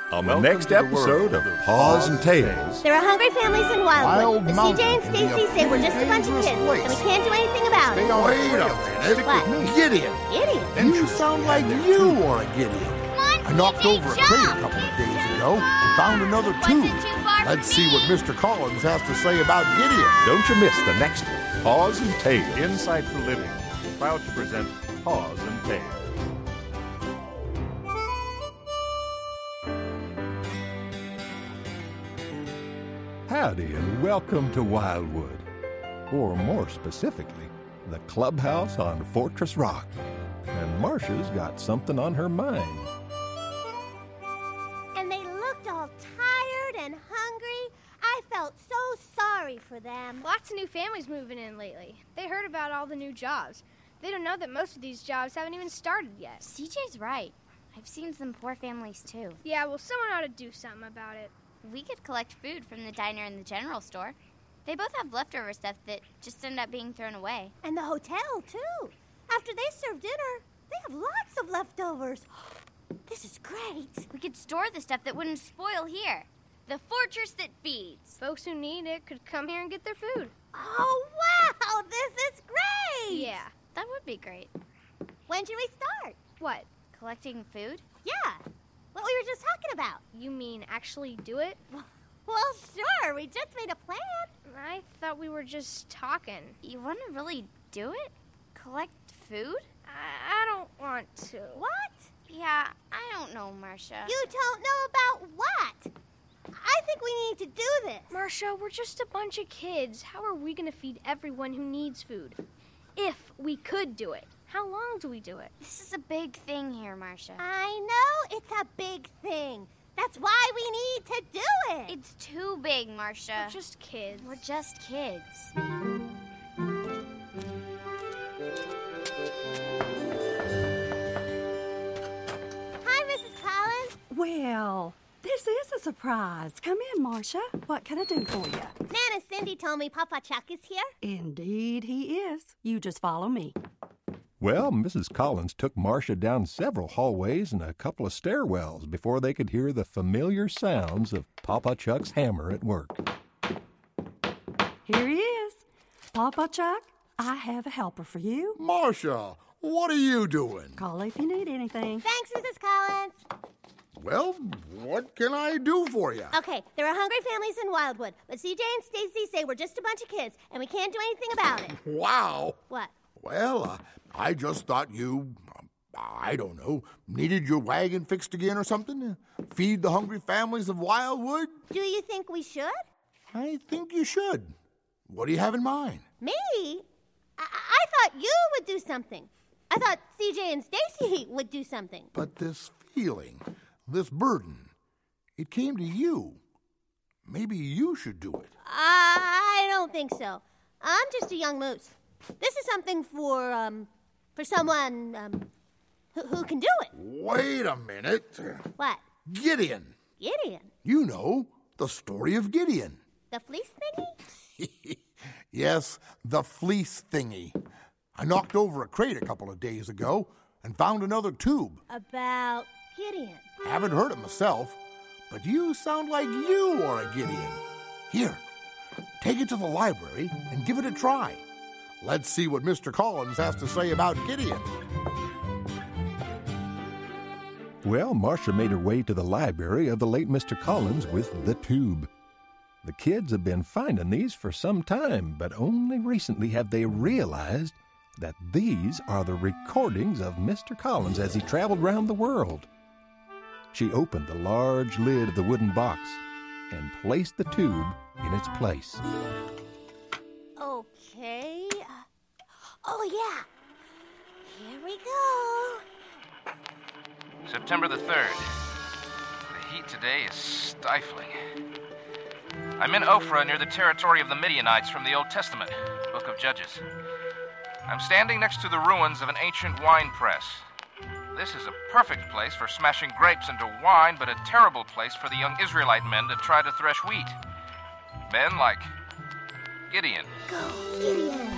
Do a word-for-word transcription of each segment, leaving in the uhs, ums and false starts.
On the next episode of Paws and Tales. There are hungry families in Wildwood, Wild but C J and Stacy say we're just a bunch of kids, place. and we can't do anything about it. Wait a minute. What? Gideon. Gideon? You sound like you are a Gideon. Come on, I knocked C J, over a jump. crate a couple of days ago and found another two. Wasn't too far for Let's see me. what Mister Collins has to say about Gideon. Don't you miss the next one, Paws and Tales. Insight for Living, proud to present Paws and Tales. Howdy and welcome to Wildwood, or more specifically, the clubhouse on Fortress Rock. And Marcia's got something on her mind. And they looked all tired and hungry. I felt so sorry for them. Lots of new families moving in lately. They heard about all the new jobs. They don't know that most of these jobs haven't even started yet. C J's right. I've seen some poor families, too. Yeah, well, someone ought to do something about it. We could collect food from the diner and the general store. They both have leftover stuff that just end up being thrown away. And the hotel, too. After they serve dinner, they have lots of leftovers. This is great. We could store the stuff that wouldn't spoil here. The fortress that feeds. Folks who need it could come here and get their food. Oh, wow, this is great. Yeah. That would be great. When should we start? What? Collecting food? Yeah, what we were just talking about. You mean actually do it? Well, sure, we just made a plan. I thought we were just talking. You want to really do it? Collect food? I, I don't want to. What? Yeah, I don't know, Marcia. You don't know about what? I think we need to do this. Marcia, we're just a bunch of kids. How are we going to feed everyone who needs food? If we could do it. How long do we do it? This is a big thing here, Marcia. I know it's a big thing. That's why we need to do it. It's too big, Marcia. We're just kids. We're just kids. Hi, Missus Collins. Well, this is a surprise. Come in, Marcia. What can I do for you? Nana Cindy told me Papa Chuck is here. Indeed, he is. You just follow me. Well, Missus Collins took Marcia down several hallways and a couple of stairwells before they could hear the familiar sounds of Papa Chuck's hammer at work. Here he is. Papa Chuck, I have a helper for you. Marcia, what are you doing? Call if you need anything. Thanks, Missus Collins. Well, what can I do for you? Okay, there are hungry families in Wildwood, but C J and Stacy say we're just a bunch of kids, and we can't do anything about it. Wow. What? Well, uh, I just thought you, um, I don't know, needed your wagon fixed again or something? Feed the hungry families of Wildwood? Do you think we should? I think you should. What do you have in mind? Me? I, I thought you would do something. I thought C J and Stacy would do something. But this feeling, this burden, it came to you. Maybe you should do it. I don't think so. I'm just a young moose. This is something for, um, for someone, um, who, who can do it. Wait a minute. What? Gideon. Gideon? You know, the story of Gideon. The fleece thingy? Yes, the fleece thingy. I knocked over a crate a couple of days ago and found another tube. About Gideon. Haven't heard it myself, but you sound like you are a Gideon. Here, take it to the library and give it a try. Let's see what Mister Collins has to say about Gideon. Well, Marcia made her way to the library of the late Mister Collins with the tube. The kids have been finding these for some time, but only recently have they realized that these are the recordings of Mister Collins as he traveled round the world. She opened the large lid of the wooden box and placed the tube in its place. Okay. Oh, yeah. Here we go. September the third. The heat today is stifling. I'm in Ophrah near the territory of the Midianites from the Old Testament, Book of Judges. I'm standing next to the ruins of an ancient wine press. This is a perfect place for smashing grapes into wine, but a terrible place for the young Israelite men to try to thresh wheat. Men like Gideon. Go, Gideon.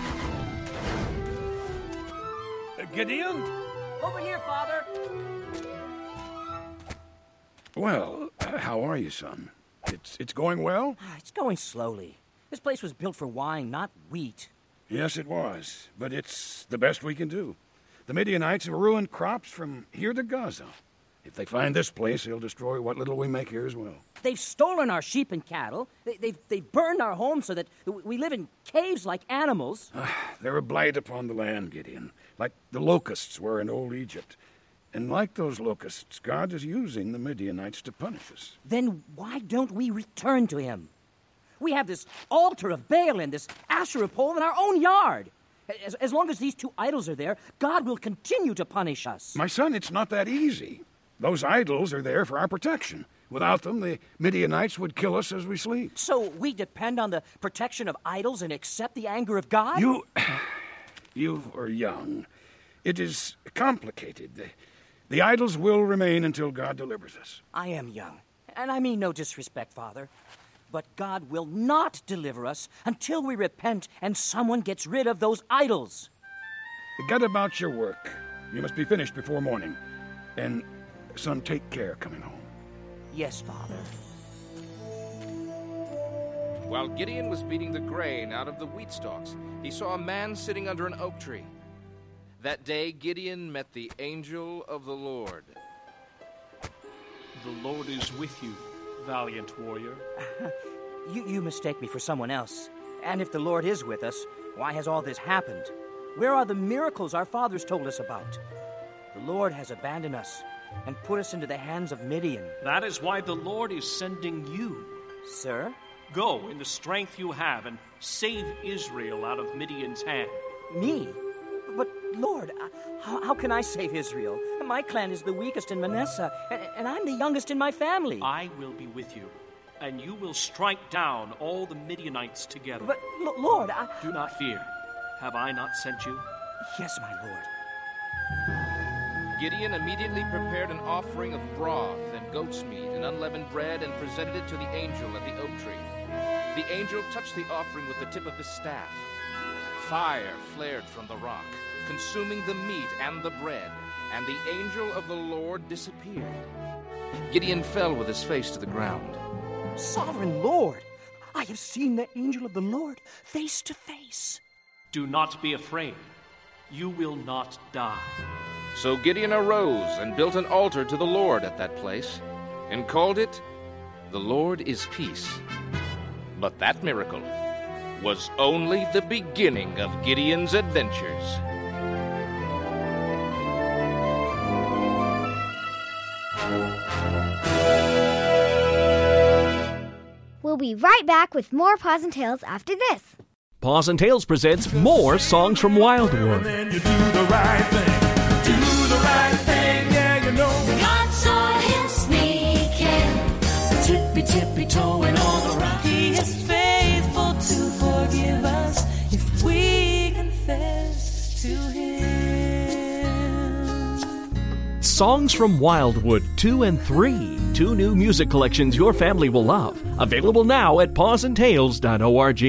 Uh, Gideon? Over here, Father. Well, uh, How are you, son? It's it's going well? It's going slowly. This place was built for wine, not wheat. Yes, it was, but it's the best we can do. The Midianites have ruined crops from here to Gaza. If they find this place, they'll destroy what little we make here as well. They've stolen our sheep and cattle. They, they've, they've burned our homes so that we live in caves like animals. They're a blight upon the land, Gideon, like the locusts were in old Egypt. And like those locusts, God is using the Midianites to punish us. Then why don't we return to him? We have this altar of Baal and this Asherah pole in our own yard. As, as long as these two idols are there, God will continue to punish us. My son, it's not that easy. Those idols are there for our protection. Without them, the Midianites would kill us as we sleep. So we depend on the protection of idols and accept the anger of God? You... you are young. It is complicated. The, the idols will remain until God delivers us. I am young, and I mean no disrespect, Father. But God will not deliver us until we repent and someone gets rid of those idols. Get about your work. You must be finished before morning. And, son, take care coming home. Yes, Father. While Gideon was beating the grain out of the wheat stalks, he saw a man sitting under an oak tree. That day, Gideon met the angel of the Lord. The Lord is with you, valiant warrior. you, you mistake me for someone else. And if the Lord is with us, why has all this happened? Where are the miracles our fathers told us about? The Lord has abandoned us and put us into the hands of Midian. That is why the Lord is sending you. Sir? Go in the strength you have and save Israel out of Midian's hand. Me? But, Lord, how, how can I save Israel? My clan is the weakest in Manasseh, and, and I'm the youngest in my family. I will be with you, and you will strike down all the Midianites together. But, L- Lord, I... Do not fear. Have I not sent you? Yes, my Lord. Gideon immediately prepared an offering of broth and goat's meat and unleavened bread and presented it to the angel at the oak tree. The angel touched the offering with the tip of his staff. Fire flared from the rock, consuming the meat and the bread, and the angel of the Lord disappeared. Gideon fell with his face to the ground. Sovereign Lord, I have seen the angel of the Lord face to face. Do not be afraid. You will not die. So Gideon arose and built an altar to the Lord at that place, and called it, "The Lord is Peace." But that miracle was only the beginning of Gideon's adventures. We'll be right back with more Paws and Tales after this. Paws and Tales presents more songs from Wildwood. Then you do the right thing. Do the right thing, yeah, you know. God saw him sneaking, tippy tippy toeing all the rock. He is faithful to forgive us if we confess to him. Songs from Wildwood two and three. Two new music collections your family will love. Available now at paws and tales dot org.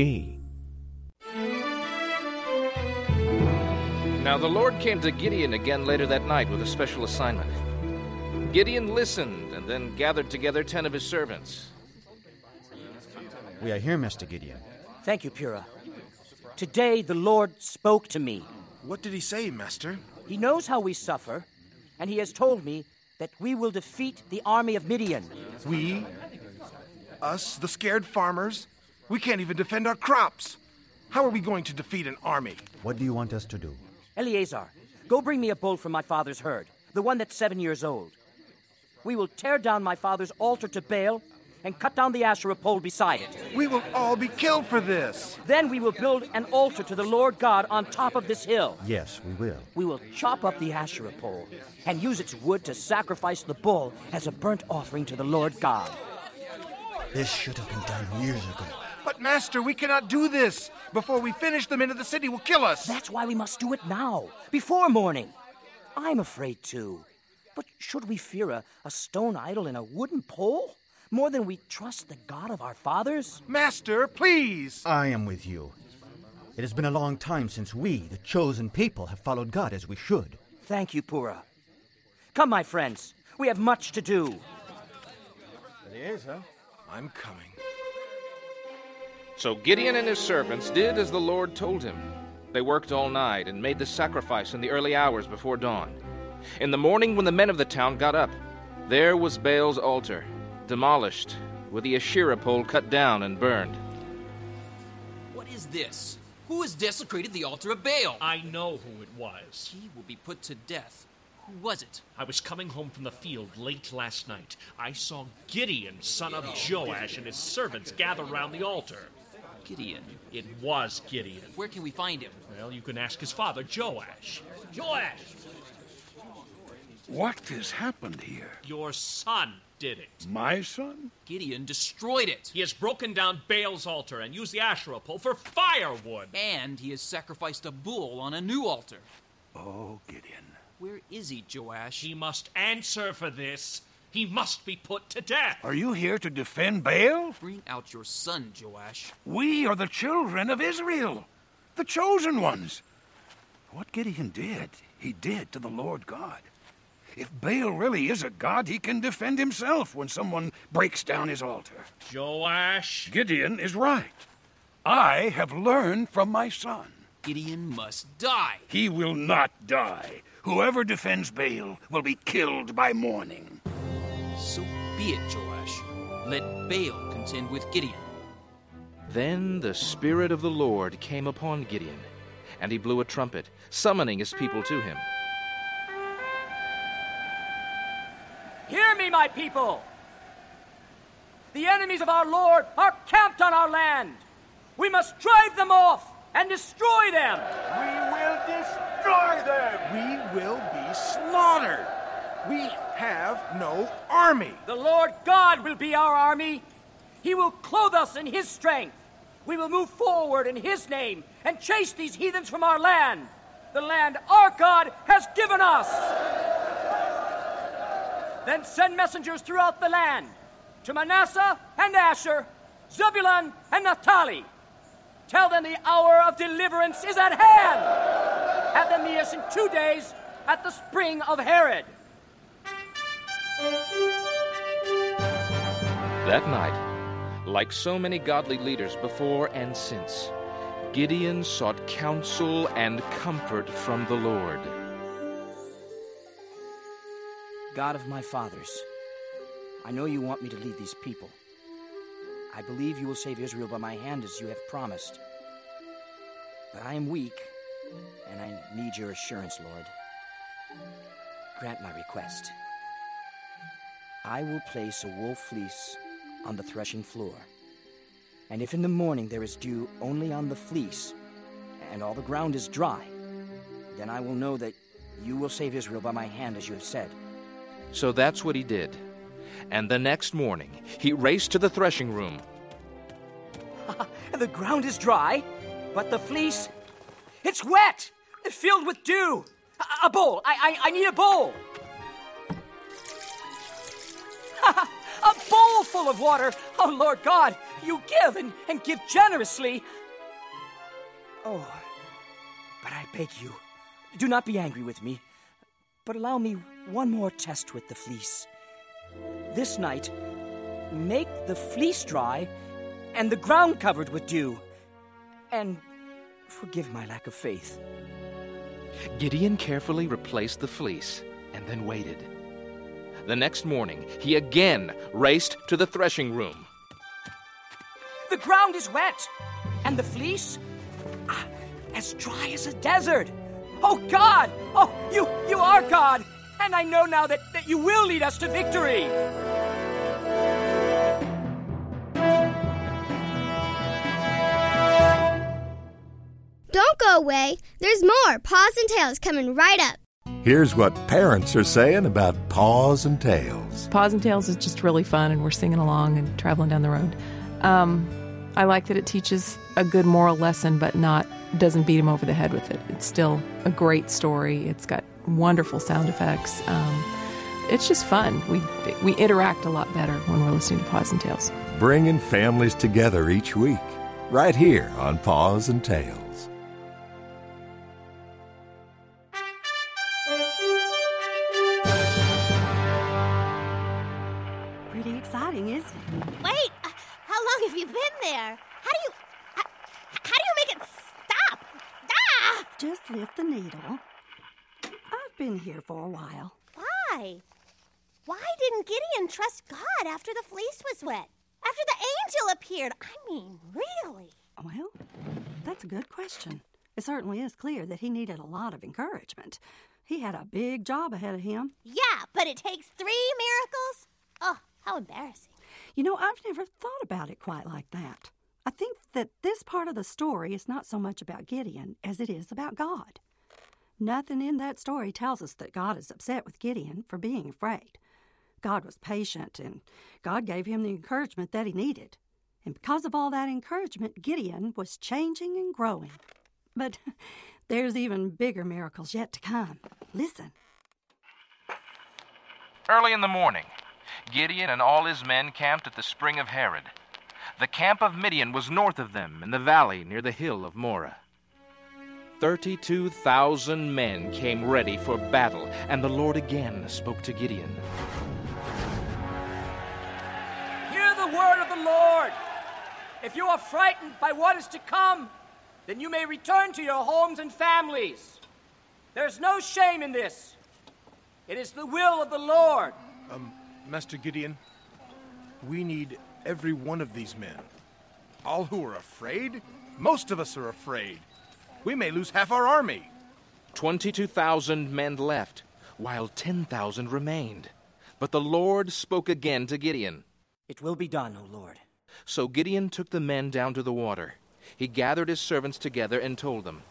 Now the Lord came to Gideon again later that night with a special assignment. Gideon listened and then gathered together ten of his servants. We are here, Master Gideon. Thank you, Purah. Today the Lord spoke to me. What did he say, Master? He knows how we suffer, and he has told me that we will defeat the army of Midian. We? Us, the scared farmers? We can't even defend our crops. How are we going to defeat an army? What do you want us to do? Eleazar, go bring me a bull from my father's herd, the one that's seven years old. We will tear down my father's altar to Baal and cut down the Asherah pole beside it. We will all be killed for this. Then we will build an altar to the Lord God on top of this hill. Yes, we will. We will chop up the Asherah pole and use its wood to sacrifice the bull as a burnt offering to the Lord God. This should have been done years ago. But, Master, we cannot do this. Before we finish, the men of the city will kill us. That's why we must do it now, before morning. I'm afraid too. But should we fear a, a stone idol and a wooden pole more than we trust the God of our fathers? Master, please. I am with you. It has been a long time since we, the chosen people, have followed God as we should. Thank you, Purah. Come, my friends. We have much to do. Yes, huh? I'm coming. So Gideon and his servants did as the Lord told him. They worked all night and made the sacrifice in the early hours before dawn. In the morning, when the men of the town got up, there was Baal's altar, demolished, with the Asherah pole cut down and burned. What is this? Who has desecrated the altar of Baal? I know who it was. He will be put to death. Who was it? I was coming home from the field late last night. I saw Gideon, son of Joash, and his servants gather round the altar. Gideon? It was Gideon. Where can we find him? Well, you can ask his father, Joash. Joash! What has happened here? Your son did it. My son? Gideon destroyed it. He has broken down Baal's altar and used the Asherah pole for firewood. And he has sacrificed a bull on a new altar. Oh, Gideon. Where is he, Joash? He must answer for this. He must be put to death. Are you here to defend Baal? Bring out your son, Joash. We are the children of Israel, the chosen ones. What Gideon did, he did to the Lord God. If Baal really is a god, he can defend himself when someone breaks down his altar. Joash? Gideon is right. I have learned from my son. Gideon must die. He will not die. Whoever defends Baal will be killed by morning. So be it, Joash. Let Baal contend with Gideon. Then the Spirit of the Lord came upon Gideon, and he blew a trumpet, summoning his people to him. Hear me, my people! The enemies of our Lord are camped on our land. We must drive them off and destroy them. We will destroy them. We will be slaughtered. We have no army. The Lord God will be our army. He will clothe us in His strength. We will move forward in His name and chase these heathens from our land, the land our God has given us. Then send messengers throughout the land, to Manasseh and Asher, Zebulun and Naphtali. Tell them the hour of deliverance is at hand. Have them meet us in two days at the spring of Herod. That night, like so many godly leaders before and since, Gideon sought counsel and comfort from the Lord. God of my fathers, I know you want me to lead these people. I believe you will save Israel by my hand as you have promised. But I am weak, and I need your assurance, Lord. Grant my request. I will place a wool fleece on the threshing floor. And if in the morning there is dew only on the fleece, and all the ground is dry, then I will know that you will save Israel by my hand as you have said. So that's what he did. And the next morning, he raced to the threshing room. The ground is dry, but the fleece, it's wet! It's filled with dew! A, a bowl! I, I, I need a bowl! A bowl full of water! Oh, Lord God, you give and, and give generously. Oh, but I beg you, do not be angry with me, but allow me one more test with the fleece. This night, make the fleece dry and the ground covered with dew, and forgive my lack of faith. Gideon carefully replaced the fleece and then waited. The next morning, he again raced to the threshing room. The ground is wet, and the fleece, ah, as dry as a desert. Oh, God! Oh, you, you are God! And I know now that, that you will lead us to victory! Don't go away. There's more Paws and Tails coming right up. Here's what parents are saying about Paws and Tails. Paws and Tails is just really fun, and we're singing along and traveling down the road. Um, I like that it teaches a good moral lesson, but not doesn't beat him over the head with it. It's still a great story. It's got wonderful sound effects. Um, it's just fun. We we interact a lot better when we're listening to Paws and Tails. Bringing families together each week, right here on Paws and Tails. Pretty exciting, isn't it? Wait, uh, how long have you been there? How do you... How, how do you make it stop? Ah! Just lift the needle. I've been here for a while. Why? Why didn't Gideon trust God after the fleece was wet? After the angel appeared? I mean, really? Well, that's a good question. It certainly is clear that he needed a lot of encouragement. He had a big job ahead of him. Yeah, but it takes three miracles? Oh, how embarrassing. You know, I've never thought about it quite like that. I think that this part of the story is not so much about Gideon as it is about God. Nothing in that story tells us that God is upset with Gideon for being afraid. God was patient, and God gave him the encouragement that he needed. And because of all that encouragement, Gideon was changing and growing. But there's even bigger miracles yet to come. Listen. Early in the morning, Gideon and all his men camped at the spring of Harod. The camp of Midian was north of them in the valley near the hill of Moreh. Thirty-two thousand men came ready for battle, and the Lord again spoke to Gideon. Hear the word of the Lord. If you are frightened by what is to come, then you may return to your homes and families. There's no shame in this. It is the will of the Lord. Um, Master Gideon, we need every one of these men. All who are afraid? Most of us are afraid. We may lose half our army. Twenty-two thousand men left, while ten thousand remained. But the Lord spoke again to Gideon. It will be done, O Lord. So Gideon took the men down to the water. He gathered his servants together and told them,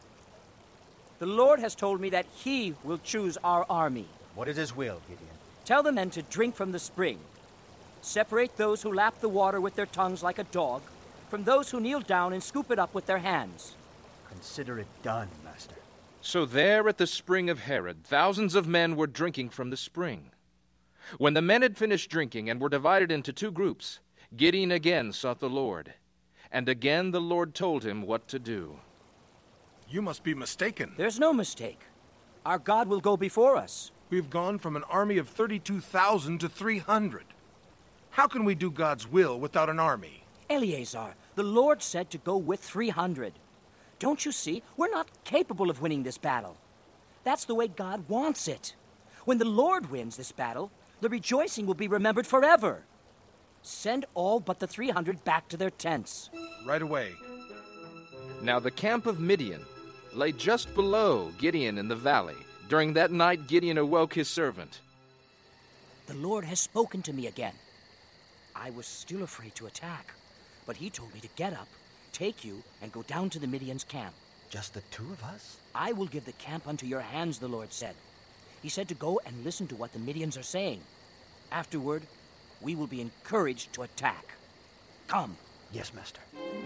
The Lord has told me that he will choose our army. What is his will, Gideon? Tell the men to drink from the spring. Separate those who lap the water with their tongues like a dog from those who kneel down and scoop it up with their hands. Consider it done, Master. So there at the spring of Harod, thousands of men were drinking from the spring. When the men had finished drinking and were divided into two groups, Gideon again sought the Lord. And again the Lord told him what to do. You must be mistaken. There's no mistake. Our God will go before us. We've gone from an army of thirty-two thousand to three hundred. How can we do God's will without an army? Eleazar, the Lord said to go with three hundred. Don't you see? We're not capable of winning this battle. That's the way God wants it. When the Lord wins this battle, the rejoicing will be remembered forever. Send all but the three hundred back to their tents. Right away. Now the camp of Midian lay just below Gideon in the valley. During that night, Gideon awoke his servant. The Lord has spoken to me again. I was still afraid to attack, but he told me to get up, take you, and go down to the Midian's camp. Just the two of us? I will give the camp unto your hands, the Lord said. He said to go and listen to what the Midians are saying. Afterward, we will be encouraged to attack. Come. Yes, Master.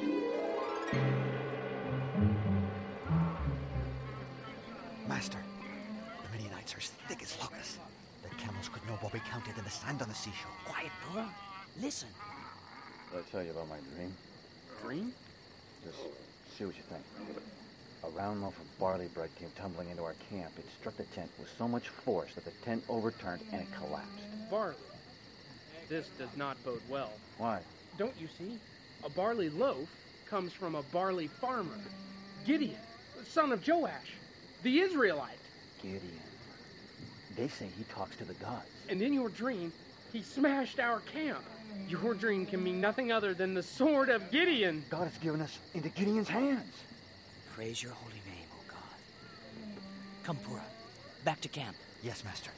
Master, the Midianites are as thick as locusts. Their camels could no more be counted than the sand on the seashore. Quiet, Pura. Listen. Did I tell you about my dream? Dream? Just see what you think. A round loaf of barley bread came tumbling into our camp. It struck the tent with so much force that the tent overturned and it collapsed. Barley. This does not bode well. Why? Don't you see? A barley loaf comes from a barley farmer. Gideon, son of Joash, the Israelite. Gideon. They say he talks to the gods. And in your dream, he smashed our camp. Your dream can mean nothing other than the sword of Gideon. God has given us into Gideon's hands. Praise your holy name, O God. Come, Pura. Back to camp. Yes, Master.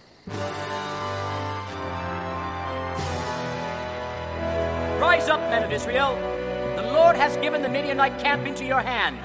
Rise up, men of Israel. The Lord has given the Midianite camp into your hands.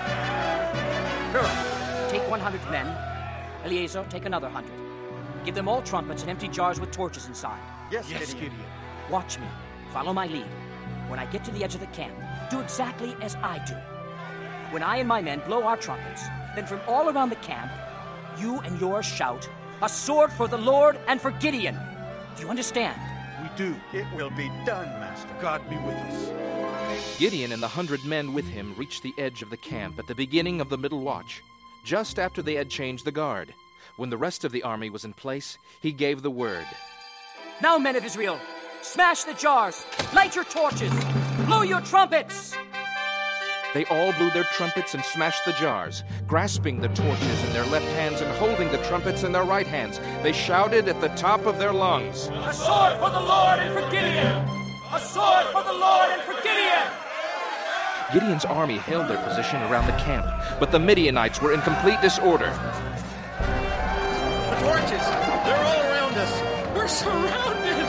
Pura, take one hundred men. Eleazar, take another hundred. Give them all trumpets and empty jars with torches inside. Yes, yes Gideon. Gideon. Watch me. Follow my lead. When I get to the edge of the camp, do exactly as I do. When I and my men blow our trumpets, then from all around the camp, you and yours shout, "A sword for the Lord and for Gideon." Do you understand? We do. It will be done, Master. God be with us. Gideon and the hundred men with him reached the edge of the camp at the beginning of the middle watch, just after they had changed the guard. When the rest of the army was in place, he gave the word. Now, men of Israel, Smash the jars! Light your torches! Blow your trumpets! They all blew their trumpets and smashed the jars. Grasping the torches in their left hands and holding the trumpets in their right hands, they shouted at the top of their lungs, "A sword for the Lord and for Gideon! A sword for the Lord and for Gideon!" Gideon's army held their position around the camp, but the Midianites were in complete disorder. The torches! They're all around us! We're surrounded!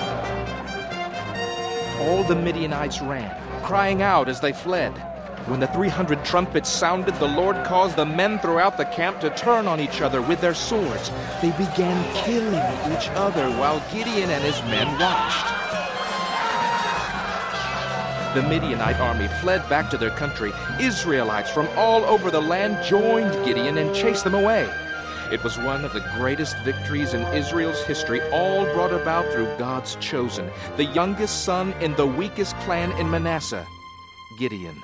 All the Midianites ran, crying out as they fled. When the three hundred trumpets sounded, the Lord caused the men throughout the camp to turn on each other with their swords. They began killing each other while Gideon and his men watched. The Midianite army fled back to their country. Israelites from all over the land joined Gideon and chased them away. It was one of the greatest victories in Israel's history, all brought about through God's chosen, the youngest son in the weakest clan in Manasseh, Gideon.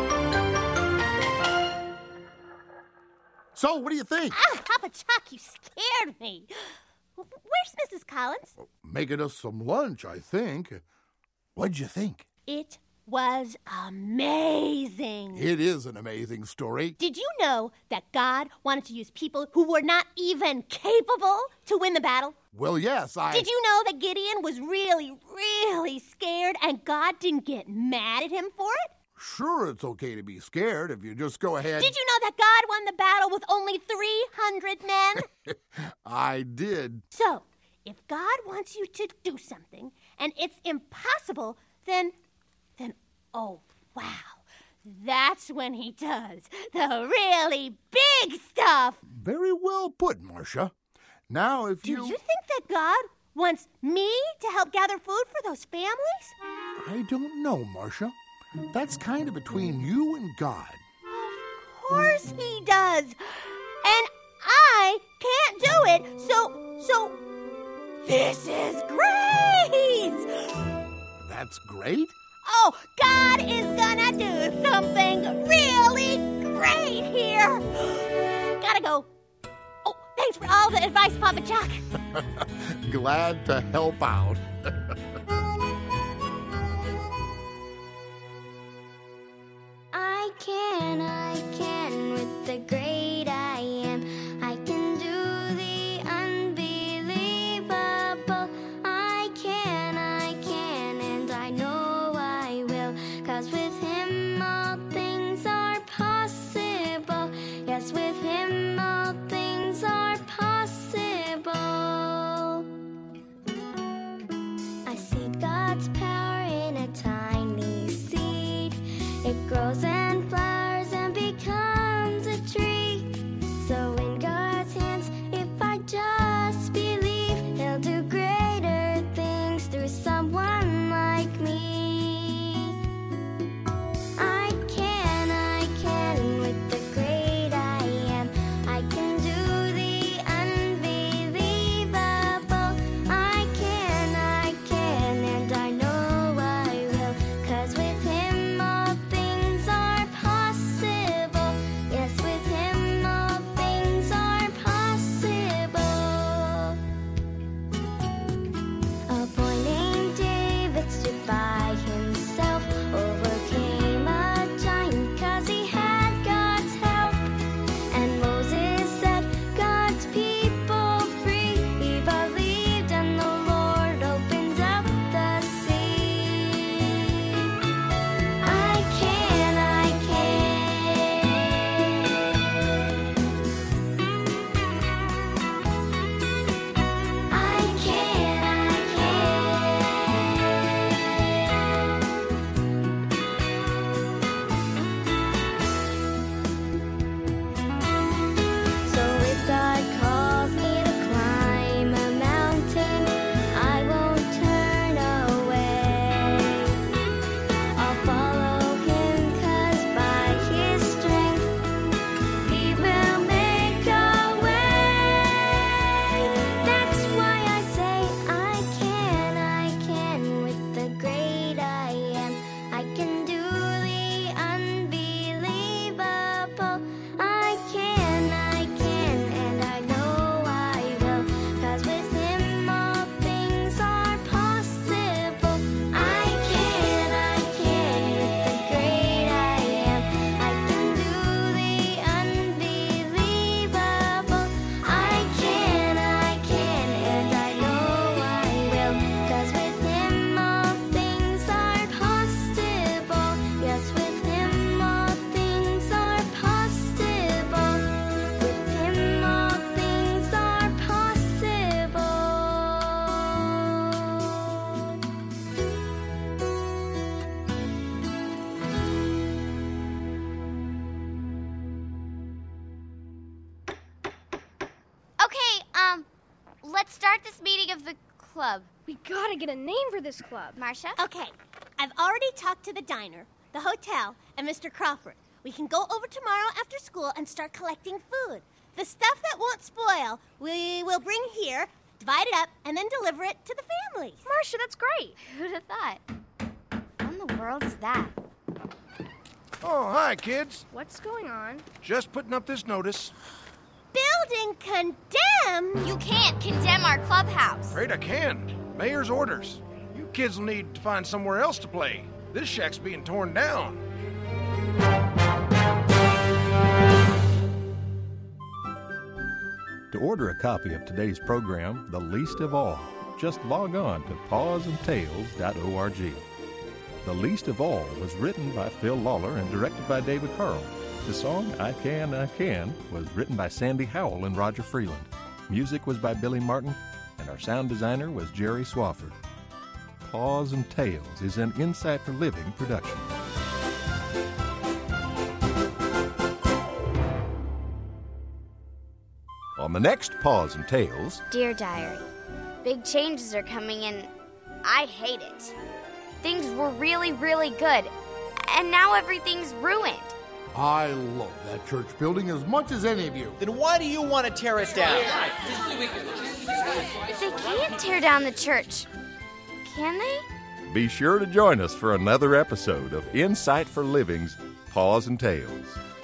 So, what do you think? Ah, Papa Chuck, you scared me. Where's Missus Collins? Making us some lunch, I think. What'd you think? It was amazing. It is an amazing story. Did you know that God wanted to use people who were not even capable to win the battle? Well, yes, I... Did you know that Gideon was really, really scared and God didn't get mad at him for it? Sure, it's okay to be scared if you just go ahead... Did you know that God won the battle with only three hundred men? I did. So, if God wants you to do something and it's impossible, then... then, oh, wow, that's when he does the really big stuff. Very well put, Marcia. Now, if Do you... you think that God wants me to help gather food for those families? I don't know, Marcia. That's kind of between you and God. Of course he does. And I can't do it, so, so, this is great. That's great? Oh, God is gonna do something really great here. Gotta go. Oh, thanks for all the advice, Papa Chuck. Glad to help out. I can, I can, with the great I am. I can do the unbelievable. I can, I can, and I know I will. 'Cause with him all things are possible. Yes, with him all things are possible. I see God's power in a tiny seed. It grows and flowers and becomes a tree. So in God's hands, if I just believe, he'll do greater things through someone like me. I can, I can, with the great I am. I can do the unbelievable. I can, I can, and I know I will. 'Cause with him all things are start this meeting of the club? We gotta get a name for this club. Marcia? Okay, I've already talked to the diner, the hotel, and Mister Crawford. We can go over tomorrow after school and start collecting food. The stuff that won't spoil, we will bring here, divide it up, and then deliver it to the families. Marcia, that's great. Who'd have thought? What in the world is that? Oh, hi, kids. What's going on? Just putting up this notice. Building condemned? You can't condemn our clubhouse. Afraid I can. Mayor's orders. You kids will need to find somewhere else to play. This shack's being torn down. To order a copy of today's program, The Least of All, just log on to paws and tales dot org. The Least of All was written by Phil Lawler and directed by David Carl. The song I Can, I Can was written by Sandy Howell and Roger Freeland. Music was by Billy Martin, and our sound designer was Jerry Swafford. Paws and Tales is an Insight for Living production. On the next Paws and Tales... Dear Diary, big changes are coming and I hate it. Things were really, really good, and now everything's ruined. I love that church building as much as any of you. Then why do you want to tear it down? They can't tear down the church, can they? Be sure to join us for another episode of Insight for Living's Paws and Tales.